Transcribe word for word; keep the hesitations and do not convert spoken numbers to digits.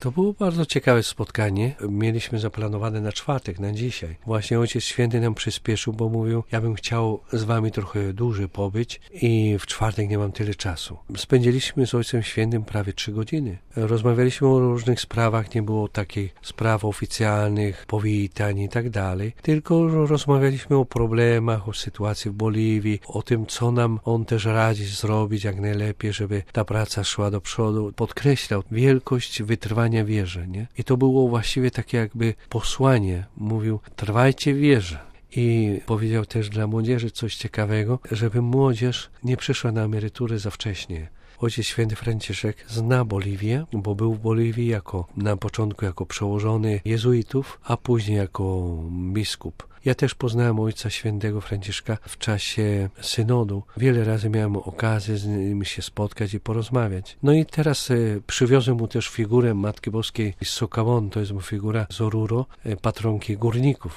To było bardzo ciekawe spotkanie. Mieliśmy zaplanowane na czwartek, na dzisiaj. Właśnie Ojciec Święty nam przyspieszył, bo mówił, ja bym chciał z wami trochę dłużej pobyć i w czwartek nie mam tyle czasu. Spędziliśmy z Ojcem Świętym prawie trzy godziny. Rozmawialiśmy o różnych sprawach, nie było takich spraw oficjalnych, powitań i tak dalej, tylko rozmawialiśmy o problemach, o sytuacji w Boliwii, o tym, co nam on też radzi zrobić jak najlepiej, żeby ta praca szła do przodu. Podkreślał wielkość wytrwania wierze, nie? I to było właściwie takie jakby posłanie. Mówił, trwajcie w wierze. I powiedział też dla młodzieży coś ciekawego, żeby młodzież nie przyszła na emeryturę za wcześnie. Ojciec Święty Franciszek zna Boliwię, bo był w Boliwii jako, na początku jako przełożony jezuitów, a później jako biskup. Ja też poznałem Ojca Świętego Franciszka w czasie synodu. Wiele razy miałem okazję z nim się spotkać i porozmawiać. No i teraz e, przywiozłem mu też figurę Matki Boskiej z Socavón, to jest mu figura z Oruro, e, patronki górników.